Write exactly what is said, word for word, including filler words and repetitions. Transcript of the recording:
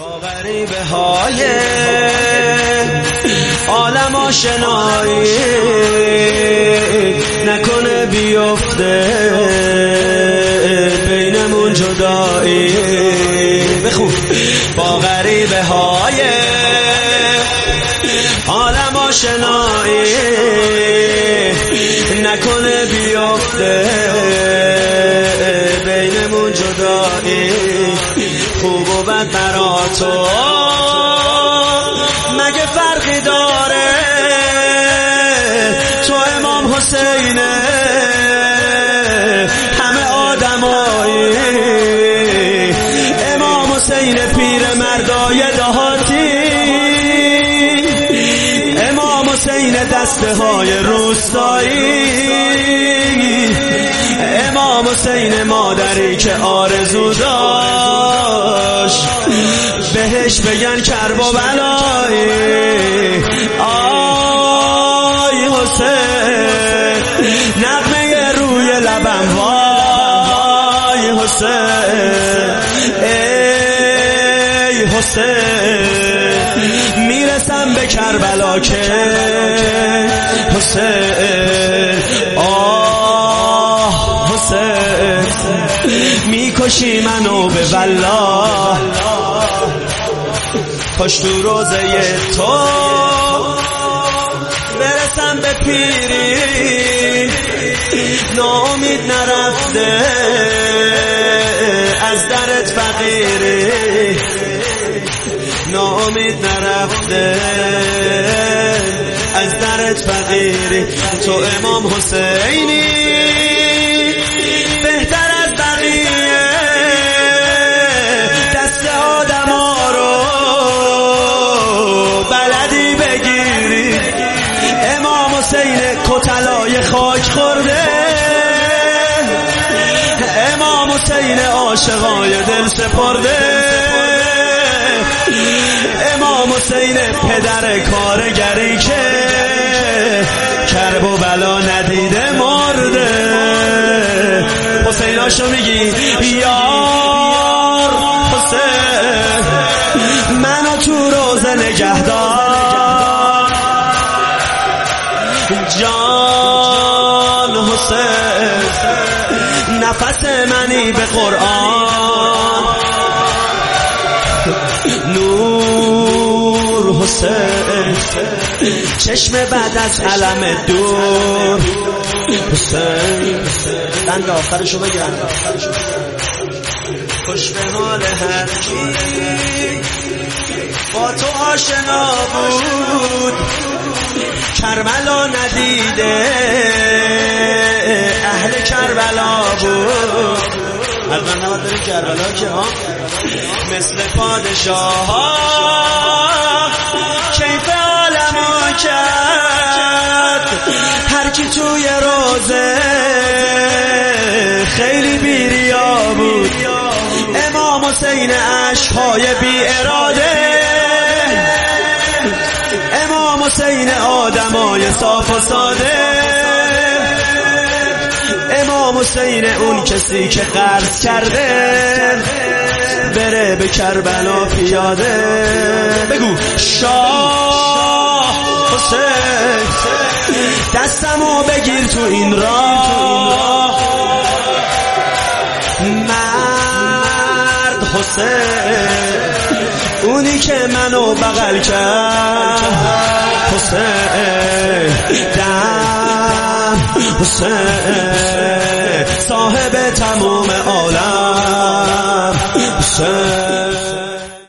با غریبه های عالم آشنایی نکنه بیفته بینمون جدایی. بخون. با غریبه های عالم آشنایی نکنه بیفته بینمون جدایی. خوب و بد برا تو مگه فرقی داره؟ تو امام حسینه همه آدمایی. امام حسین پیر مردای دهاتی، امام حسین دسته های روستایی، امام حسین مادری که آرزو داشت بهش بگن کرب و بلایی. آی حسین نغمه روی لبم، وای حسین ای حسین میرسم به کربلا که حسین آه حسین میکشی منو به والله. کاش تو روزه تو برسم به پیری ناامید نرفته از درت فقیری، ناامید نرفته از درت فقیری. تو امام حسینی بهتر از بقیه دست آدم ها رو بلدی بگیری. امام حسین کتلای خاک خورده، امام حسین عاشقای دل سپرده، امام حسین پدر کارگری که کرب و بلا ندیده مرده. حسین هاشو میگی یار حسین منو تو روزه نگهدار، جان حسین نفس منی به قرآن، نور حسین چشم بعد از علم دور. حسین بند آخرشو بگم، خوش به حال هر کی با تو آشنا بود، کربلا ندیده اهل کربلا بود. حتما نباید بریم کربلا که ها مثل پادشاه ها کیف عالمو کرد. هر کی توی روزه خیلی بیریا بود، امام حسین عشقهای بی اراده، امام حسین آدمای صاف و ساده، امام حسین اون کسی که قرض کرده بره به کربلا پیاده. بگو شاه حسین دستمو بگیر تو این راه، مرد حسین اونی که منو بغل کرد، حسین دم حسین صاحب تمام عالم، حسین